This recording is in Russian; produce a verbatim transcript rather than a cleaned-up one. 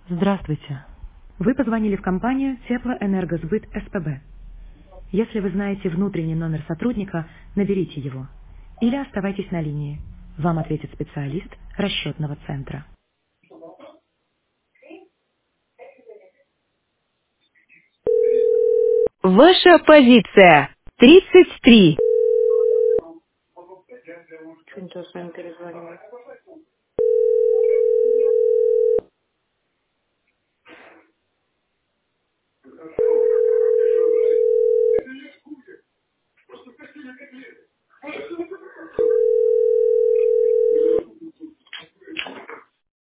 Здравствуйте. Вы позвонили в компанию Теплоэнергосбыт СПБ. Если вы знаете внутренний номер сотрудника, наберите его. Или оставайтесь на линии. Вам ответит специалист расчетного центра. Ваша позиция. тридцать три. Что-нибудь с вами перезванивать.